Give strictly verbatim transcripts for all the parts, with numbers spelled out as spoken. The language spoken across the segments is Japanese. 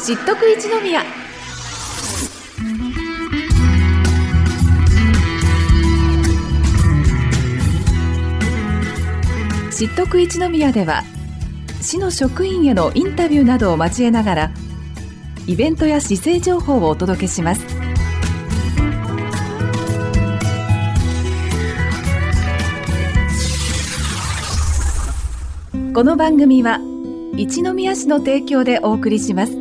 知っとく一宮。知っとく一宮では、市の職員へのインタビューなどを交えながら、イベントや市政情報をお届けします。この番組は一宮市の提供でお送りします。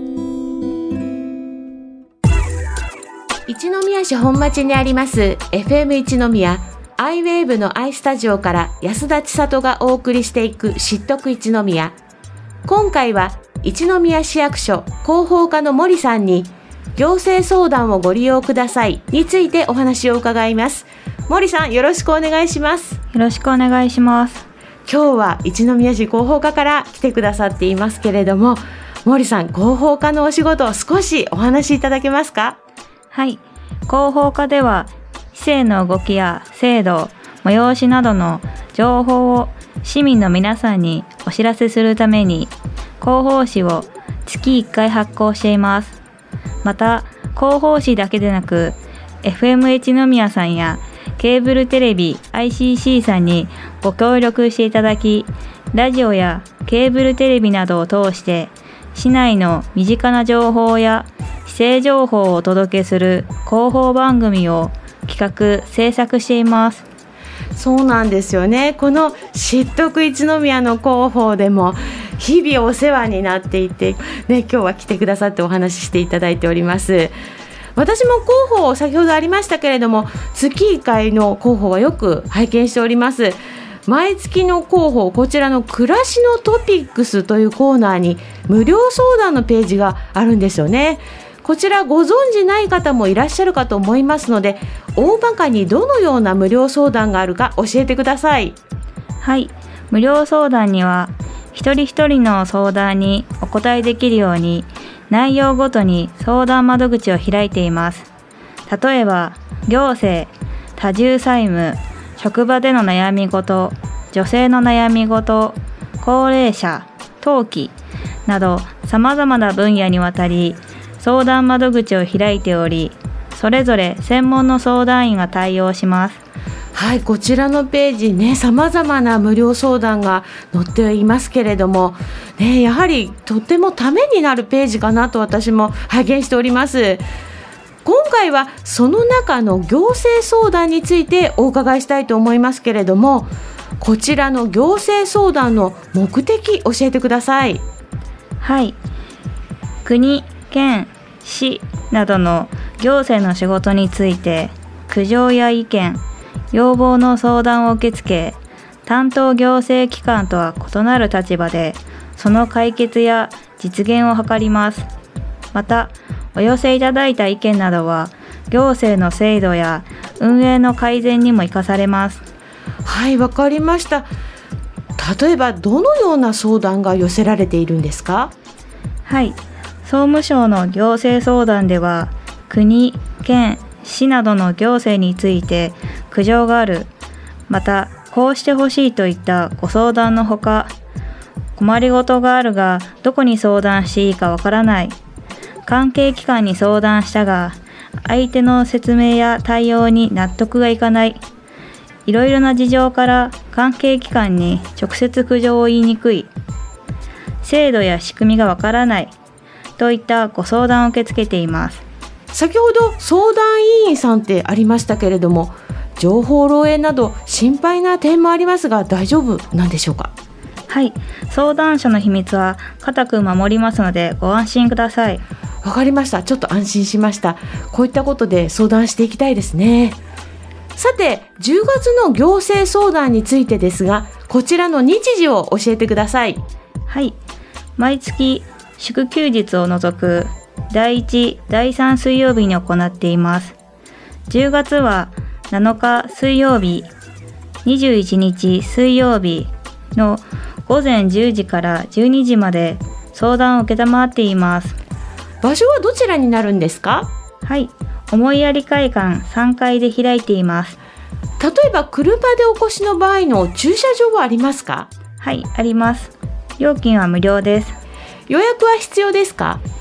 一宮市本町にあります エフエム 一宮アイウェーブのアイスタジオから安田千里がお送りしていく知っとく一宮。今回は一宮市役所広報課の森さんに行政相談をご利用くださいについてお話を伺います。森さん、よろしくお願いします。 よろしくお願いします。 今日は一宮市広報課から来てくださっていますけれども、森さん、広報課のお仕事を少しお話しいただけますか？ はい、広報課では市政の動きや制度、催しなどの情報を市民の皆さんにお知らせするために広報誌を月いっかい発行しています。また広報誌だけでなく エフエム 一宮さんやケーブルテレビ アイシーシー さんにご協力していただき、ラジオやケーブルテレビなどを通して市内の身近な情報や市政情報をお届けする広報番組を企画制作しています。 そうなんですよね。この知っとく一宮の広報でも日々お世話になっていて、ね、今日は来てくださってお話ししていただいております。私も広報先ほどありましたけれども、月いっかいの広報はよく拝見しております。毎月の広報、こちらの暮らしのトピックスというコーナーに無料相談のページがあるんですよね。こちらご存じない方もいらっしゃるかと思いますので、大まかにどのような無料相談があるか教えてください。 はい、無料相談には一人一人の相談にお答えできるように内容ごとに相談窓口を開いています。例えば行政、多重債務、職場での悩み事、女性の悩み事、高齢者、登記などさまざまな分野にわたり相談窓口を開いており、それぞれ専門の相談員が対応します。 はい、こちらのページね、さまざまな無料相談が載っていますけれども、ね、やはりとてもためになるページかなと私も拝見しております。今回はその中の行政相談についてお伺いしたいと思いますけれども、こちらの行政相談の目的教えてください。 はい、国、県、市などの行政の仕事について苦情や意見、要望の相談を受け付け、担当行政機関とは異なる立場でその解決や実現を図ります。またお寄せいただいた意見などは行政の制度や運営の改善にも生かされます。 はい、わかりました。例えばどのような相談が寄せられているんですか？ はい、総務省の行政相談では国、県、市などの行政について苦情がある、またこうしてほしいといったご相談のほか、困りごとがあるがどこに相談していいかわからない、関係機関に相談したが相手の説明や対応に納得がいかない、いろいろな事情から関係機関に直接苦情を言いにくい、制度や仕組みがわからないといったご相談を受け付けています。 先ほど相談委員さんってありましたけれども、情報漏洩など心配な点もありますが大丈夫なんでしょうか？ はい、相談者の秘密は固く守りますのでご安心ください。 わかりました。ちょっと安心しました。こういったことで相談していきたいですね。さて、じゅうがつの行政相談についてですが、こちらの日時を教えてください。 はい、毎月祝休日を除くだいいち、だいさん水曜日に行っています。じゅうがつはなのか水曜日、にじゅういちにち水曜日のごぜんじゅうじからじゅうにじまで相談を受けたまわっています。 場所はどちらになるんですか？ はい、思いやり会館さんがいで開いています。 例えば車でお越しの場合の駐車場はありますか？ はい、あります。料金は無料です。 予約は必要ですか？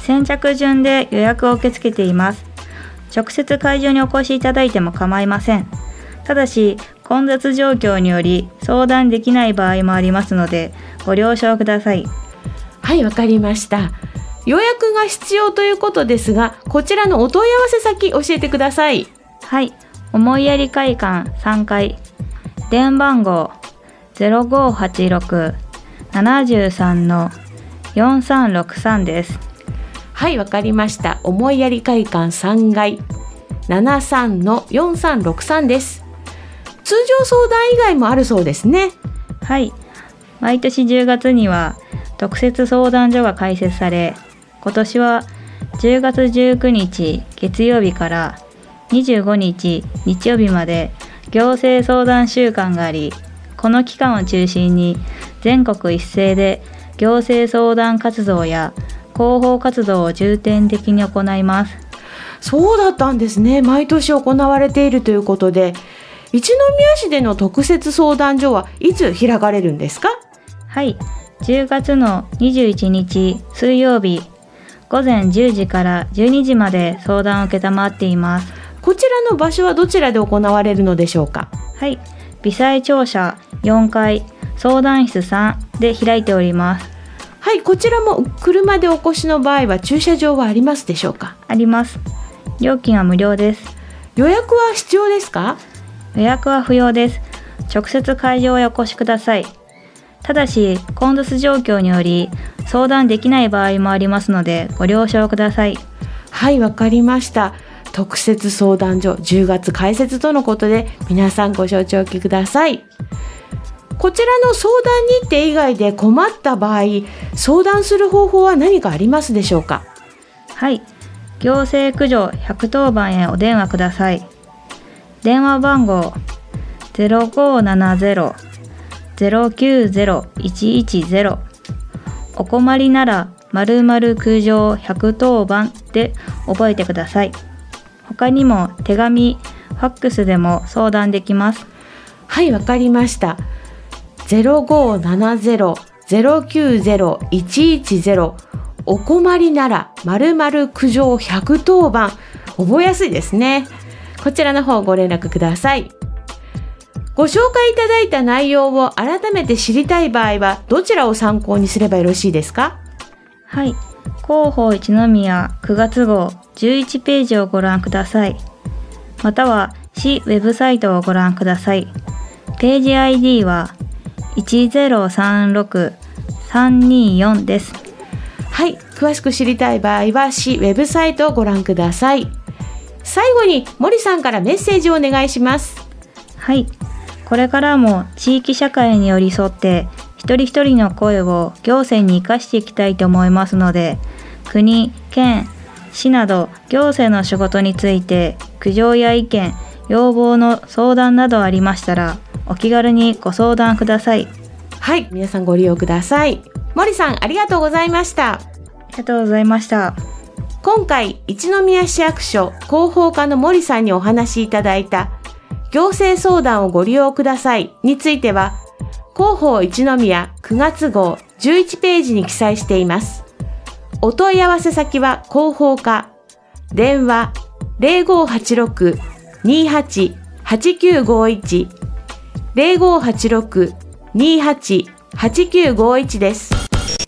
先着順で予約を受け付けています。直接会場にお越しいただいても構いません。ただし混雑状況により相談できない場合もありますのでご了承ください。 はい、わかりました。予約が必要ということですが、こちらのお問い合わせ先教えてください。 はい、思いやり会館さんがい、電話番号 ゼロごはちろく ななさん よんさんろくさん です。 はい、わかりました。思いやり会館さんがい ななさん よんさんろくさん です。通常相談以外もあるそうですね。 はい、毎年じゅうがつには特設相談所が開設され、今年はじゅうがつじゅうくにち月曜日からにじゅうごにち日曜日まで行政相談週間があり、この期間を中心に全国一斉で行政相談活動や広報活動を重点的に行います。 そうだったんですね。毎年行われているということで、一宮市での特設相談所はいつ開かれるんですか？ はい、じゅうがつのにじゅういちにち水曜日ごぜんじゅうじからじゅうにじまで相談を受けたまっています。 こちらの場所はどちらで行われるのでしょうか？ はい、微細庁舎よんかい相談室さんで開いております。 はい、こちらも車でお越しの場合は駐車場はありますでしょうか？ あります。料金は無料です。 予約は必要ですか？ 予約は不要です。直接会場へお越しください。ただし混雑状況により相談できない場合もありますのでご了承ください。 はい、わかりました。特設相談所じゅうがつ開設とのことで、皆さんご承知おきください。こちらの相談日程以外で困った場合、相談する方法は何かありますでしょうか？ はい、行政駆除ひゃくとおばんへお電話ください。電話番号 ゼロごななゼロ ゼロきゅうゼロ いちいちゼロ、 お困りなら〇〇駆除ひゃくとおばんで覚えてください。他にも手紙、ファックスでも相談できます。 はい、わかりました。ゼロごななゼロ ゼロきゅうゼロ いちいちゼロ、 お困りなら〇〇駆除ひゃくとおばん、覚えやすいですね。こちらの方ご連絡ください。ご紹介いただいた内容を改めて知りたい場合はどちらを参考にすればよろしいですか？ はい、広報一宮くがつごうじゅういちページをご覧ください。または市ウェブサイトをご覧ください。ページ アイディー はいちゼロさんろく さんによんです。 はい、詳しく知りたい場合は市ウェブサイトをご覧ください。最後に森さんからメッセージをお願いします。 はい、これからも地域社会に寄り添って一人一人の声を行政に生かしていきたいと思いますので、国、県、市など行政の仕事について苦情や意見、要望の相談などありましたらお気軽にご相談ください。 はい、皆さんご利用ください。森さん、ありがとうございました。 ありがとうございました。 今回、一宮市役所広報課の森さんにお話しいただいた行政相談をご利用くださいについては、広報一宮くがつごうじゅういちページに記載しています。お問い合わせ先は広報課、電話 ゼロごはちろく にはち はちきゅうごいち ゼロごはちろく にはち はちきゅうごいち です。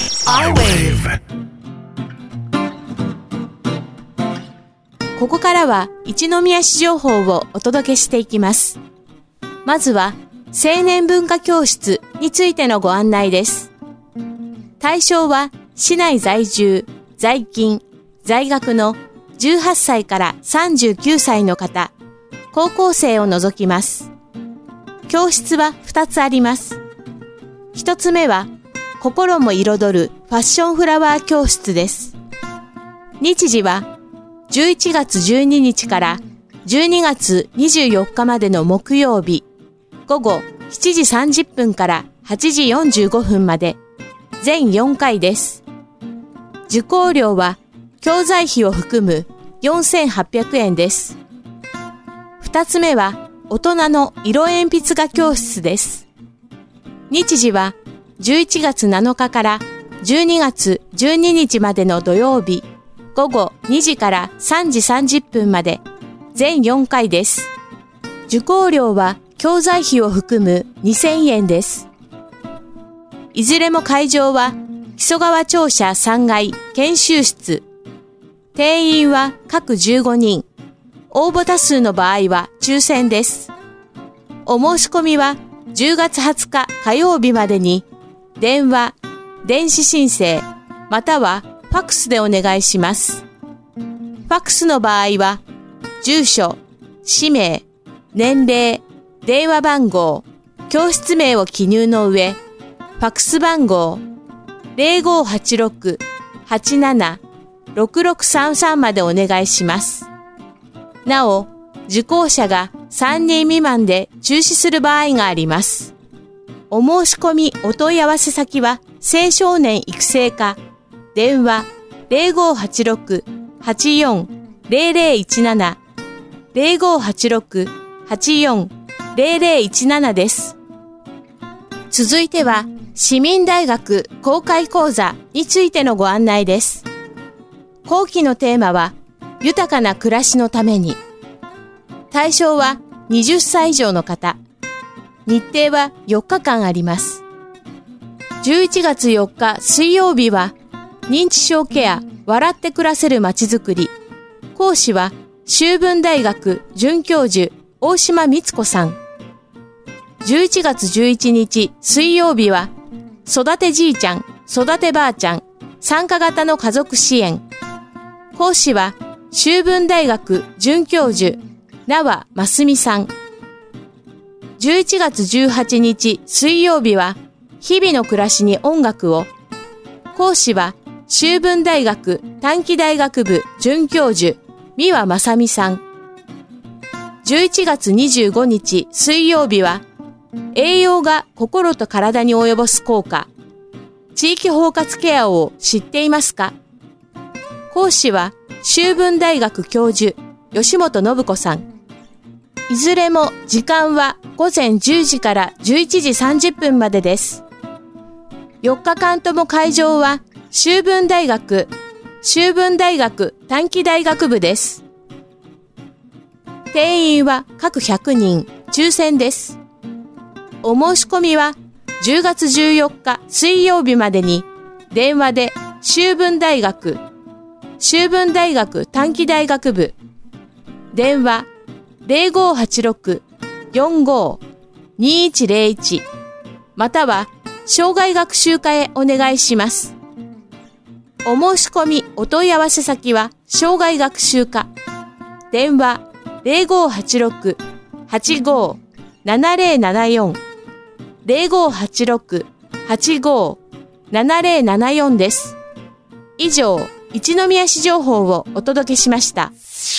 ここからは一宮市情報をお届けしていきます。まずは青年文化教室についてのご案内です。対象は市内在住、在勤、在学のじゅうはっさいからさんじゅうきゅうさいの方、高校生を除きます。教室はふたつあります。ひとつめは心も彩るファッションフラワー教室です。日時はじゅういちがつじゅうににちからじゅうにがつにじゅうよっかまでの木曜日、午後しちじさんじゅっぷんからはちじよんじゅうごふんまで、全よんかいです。受講料は教材費を含むよんせんはっぴゃくえんです。二つ目は大人の色鉛筆画教室です。日時はじゅういちがつなのかからじゅうにがつじゅうににちまでの土曜日、 午後にじからさんじさんじゅっぷんまで全よんかいです。受講料は教材費を含むにせんえんです。いずれも会場は木曽川庁舎さんがい研修室。定員は各じゅうごにん。応募多数の場合は抽選です。お申し込みはじゅうがつはつか火曜日までに電話、電子申請、またはファックスでお願いします。ファックスの場合は住所、氏名、年齢、電話番号、教室名を記入の上、ファックス番号 ゼロごはちろく はちなな ろくろくさんさん までお願いします。なお、受講者がさんにん未満で中止する場合があります。お申し込みお問い合わせ先は青少年育成課、電話 ゼロごはちろく はちよん ゼロゼロいちなな ゼロごはちろく はちよん ゼロゼロいちなな です。続いては市民大学公開講座についてのご案内です。後期のテーマは豊かな暮らしのために。対象ははたち以上の方。日程はよっかかんあります。じゅういちがつよっか水曜日は認知症ケア笑って暮らせるまちづくり。講師は修文大学准教授大島光子さん。じゅういちがつじゅういちにち水曜日は育てじいちゃん、育てばあちゃん、参加型の家族支援。講師は修文大学准教授縄真澄さん。じゅういちがつじゅうはちにち水曜日は日々の暮らしに音楽を。講師は修文大学短期大学部准教授三輪正美さん。じゅういちがつにじゅうごにち水曜日は栄養が心と体に及ぼす効果。地域包括ケアを知っていますか？講師は修文大学教授吉本信子さん。いずれも時間はごぜんじゅうじからじゅういちじさんじゅっぷんまでです。よっかかんとも会場は修文大学、修文大学短期大学部です。定員は各ひゃくにん、抽選です。お申し込みはじゅうがつじゅうよっか水曜日までに電話で修文大学、修文大学短期大学部、電話ゼロごはちろく よんご にいちゼロいちまたは障害学習課へお願いします。お申し込みお問い合わせ先は障害学習課、電話ゼロごはちろく はちご ななゼロななよん ゼロごはちろく はちご ななゼロななよん です。以上、一宮市情報をお届けしました。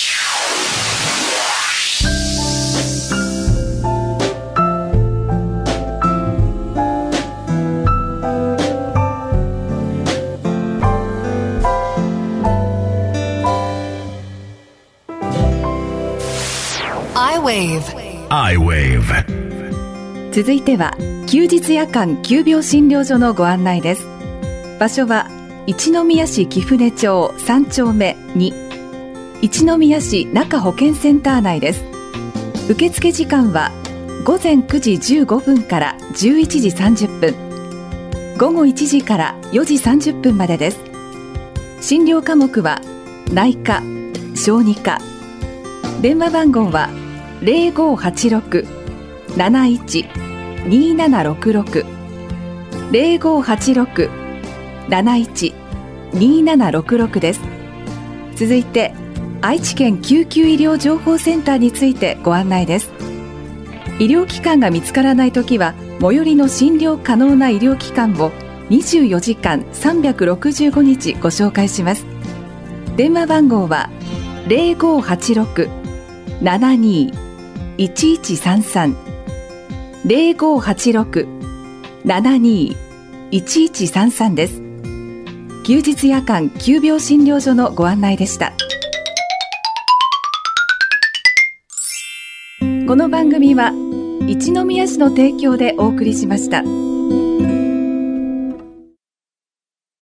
iWave 続いては休日夜間急病診療所のご案内です。場所は一宮市貴船町さんちょうめに、一宮市中保健センター内です。受付時間はごぜんくじじゅうごふんからじゅういちじさんじゅっぷん、午後いちじからよじさんじゅっぷんまでです。診療科目は内科、小児科。電話番号はゼロごはちろく なないち にななろくろく ゼロごはちろく なないち にななろくろく です。続いて愛知県救急医療情報センターについてご案内です。医療機関が見つからないときは最寄りの診療可能な医療機関をにじゅうよじかんさんびゃくろくじゅうごにちご紹介します。電話番号はゼロごはちろく ななにいちいちさんさん ゼロごはちろく ななにいちいちさんさん です。休日夜間急病診療所のご案内でした。この番組は一宮市の提供でお送りしました。